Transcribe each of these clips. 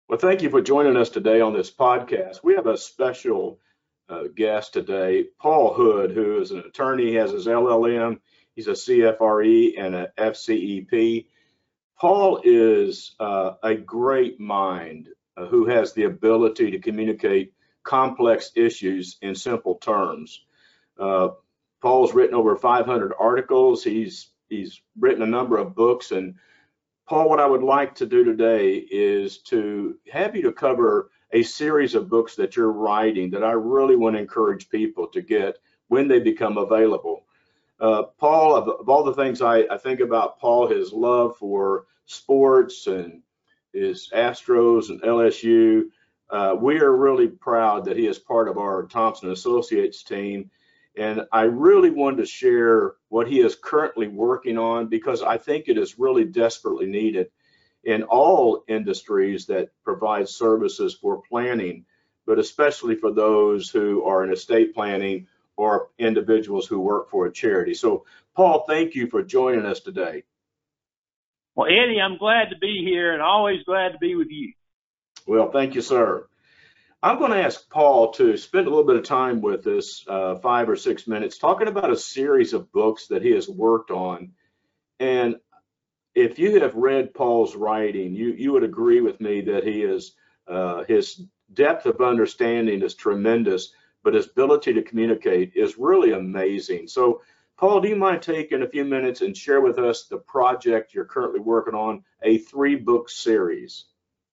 Well, thank you for joining us today on this podcast. We have a special guest today, Paul Hood, who is an attorney. He has his LLM, he's a CFRE and a FCEP. Paul is a great mind who has the ability to communicate complex issues in simple terms. Uh, Paul's written over 500 articles. He's written a number of books, and Paul, what I would like to do today is to have you to cover a series of books that you're writing that I really want to encourage people to get when they become available. Paul, of all the things I think about Paul, his love for sports and his Astros and LSU, we are really proud that he is part of our Thompson Associates team. And I really wanted to share what he is currently working on because I think it is really desperately needed in all industries that provide services for planning, but especially for those who are in estate planning or individuals who work for a charity. So, Paul, thank you for joining us today. Well, Eddie, I'm glad to be here and always glad to be with you. Well, thank you, sir. I'm going to ask Paul to spend a little bit of time with us, 5 or 6 minutes, talking about a series of books that he has worked on. And if you have read Paul's writing, you would agree with me that his depth of understanding is tremendous, but his ability to communicate is really amazing. So, Paul, do you mind taking a few minutes and share with us the project you're currently working on, a 3-book series?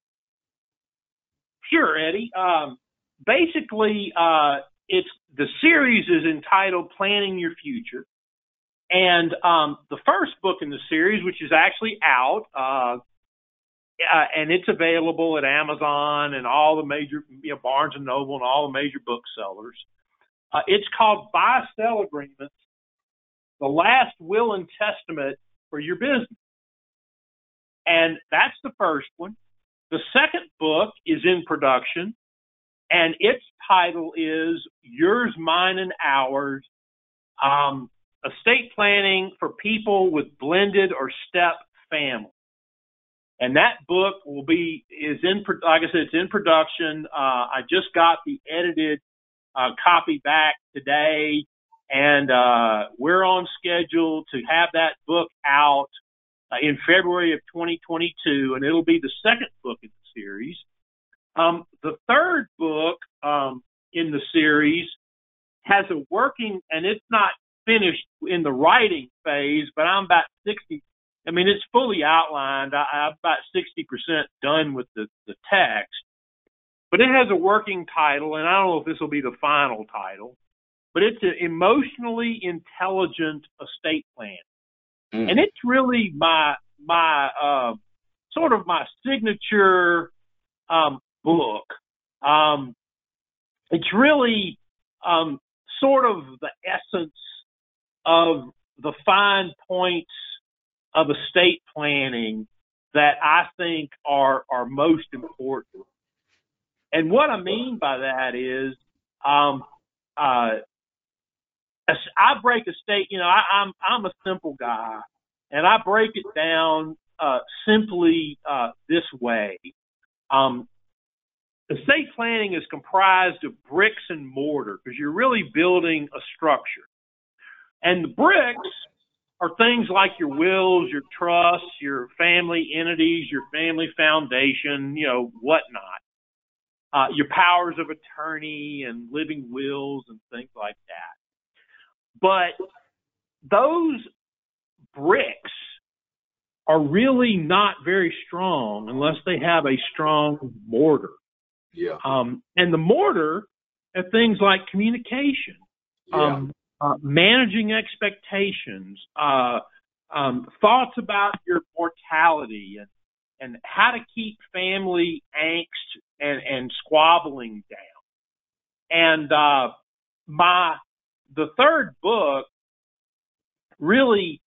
Sure, Eddie. Basically, it's the series is entitled Planning Your Future. And the first book in the series, which is actually out, and it's available at Amazon and all the major, Barnes and Noble and all the major booksellers. It's called Buy-Sell Agreements, the Last Will and Testament for Your Business. And that's the first one. The second book is in production, and its title is Yours, Mine, and Ours, Estate Planning for People with Blended or Step Families. And that book is in, like I said, it's in production. I just got the edited copy back today, and we're on schedule to have that book out in February of 2022, and it'll be the second book in the series. The third book in the series has a working, and it's not finished in the writing phase, but I'm about 60. I mean, it's fully outlined. I'm about 60% done with the text, but it has a working title, and I don't know if this will be the final title, but it's an emotionally intelligent estate plan. And it's really my sort of my signature book. It's really sort of the essence of the fine points of estate planning that I think are most important. And what I mean by that is I break estate, I'm a simple guy, and I break it down simply this way. Estate planning is comprised of bricks and mortar because you're really building a structure. And the bricks are things like your wills, your trusts, your family entities, your family foundation, whatnot. Your powers of attorney and living wills and things like that. But those bricks are really not very strong unless they have a strong mortar. Yeah. And the mortar are things like communication, managing expectations, thoughts about your mortality, and how to keep family angst and squabbling down. And the third book really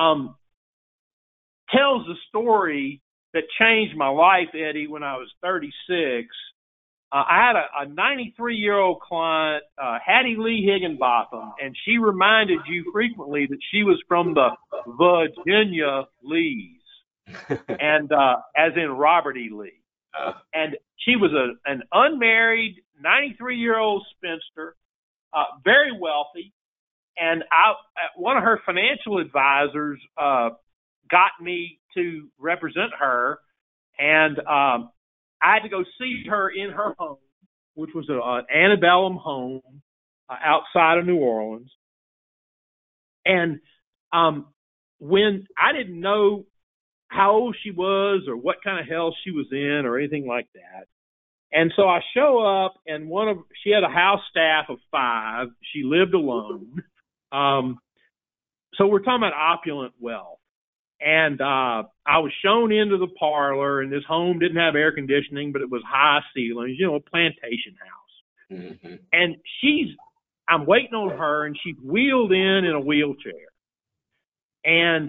tells the story that changed my life, Eddie, when I was 36. I had a 93-year-old client, Hattie Lee Higginbotham, and she reminded you frequently that she was from the Virginia Lees, and as in Robert E. Lee. And she was an unmarried, 93-year-old spinster, very wealthy. And one of her financial advisors got me to represent her. And I had to go see her in her home, which was an antebellum home outside of New Orleans. And when I didn't know how old she was or what kind of health she was in or anything like that. And so I show up, and she had a house staff of 5. She lived alone. So we're talking about opulent wealth. And I was shown into the parlor, and this home didn't have air conditioning, but it was high ceilings, a plantation house. Mm-hmm. And I'm waiting on her, and she's wheeled in a wheelchair. And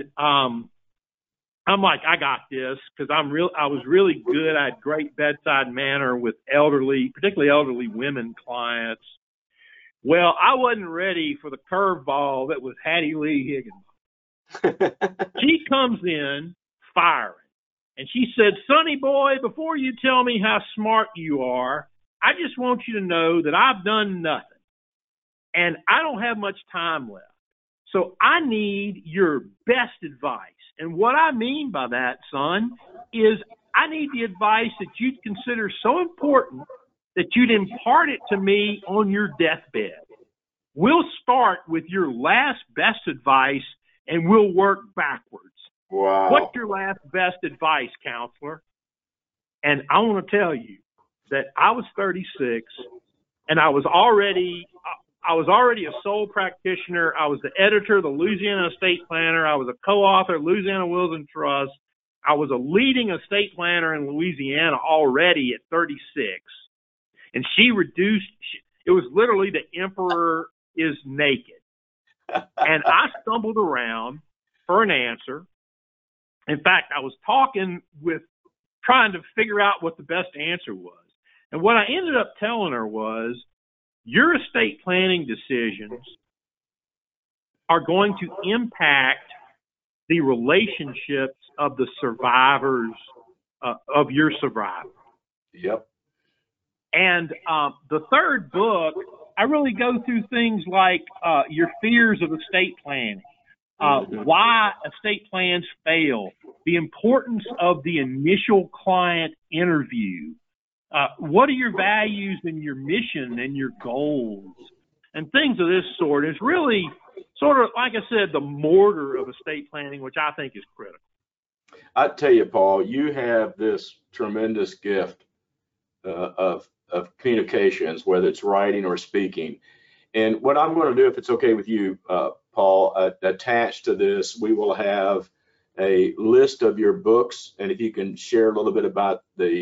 I'm like, I got this, because I was really good. I had great bedside manner with particularly elderly women clients. Well, I wasn't ready for the curveball that was Hattie Lee Higginbotham. She comes in firing, and she said, "Sonny boy, before you tell me how smart you are, I just want you to know that I've done nothing, and I don't have much time left. So I need your best advice. And what I mean by that, son, is I need the advice that you'd consider so important that you'd impart it to me on your deathbed. We'll start with your last best advice, and we'll work backwards." Wow. What's your last best advice, counselor? And I want to tell you that I was 36, and I was already a sole practitioner. I was the editor of the Louisiana Estate Planner. I was a co-author of Louisiana Wills and Trusts. I was a leading estate planner in Louisiana already at 36. And it was literally the emperor is naked. And I stumbled around for an answer. In fact, I was trying to figure out what the best answer was. And what I ended up telling her was, your estate planning decisions are going to impact the relationships of the survivors, of your survivor. Yep. And the third book, I really go through things like your fears of estate planning, why estate plans fail, the importance of the initial client interview, what are your values and your mission and your goals, and things of this sort. It's really sort of, like I said, the mortar of estate planning, which I think is critical. I tell you, Paul, you have this tremendous gift of communications, whether it's writing or speaking. And what I'm going to do, if it's okay with you, Paul, attached to this, we will have a list of your books. And if you can share a little bit about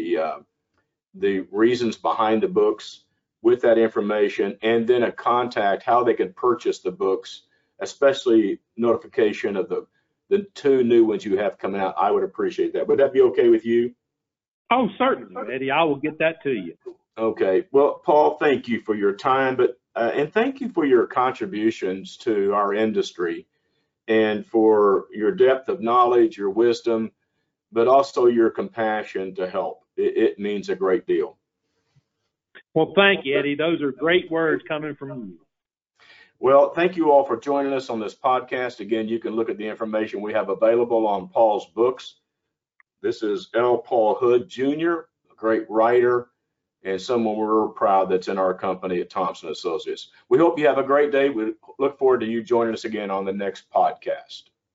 the reasons behind the books with that information, and then a contact, how they can purchase the books, especially notification of the 2 new ones you have coming out, I would appreciate that. Would that be okay with you? Oh, certainly, Eddie. I will get that to you. Okay. Well, Paul, thank you for your time, and thank you for your contributions to our industry and for your depth of knowledge, your wisdom, but also your compassion to help. It means a great deal. Well, thank you, Eddie. Those are great words coming from you. Well, thank you all for joining us on this podcast. Again, you can look at the information we have available on Paul's books. This is L. Paul Hood, Jr., a great writer and someone we're proud that's in our company at Thompson Associates. We hope you have a great day. We look forward to you joining us again on the next podcast.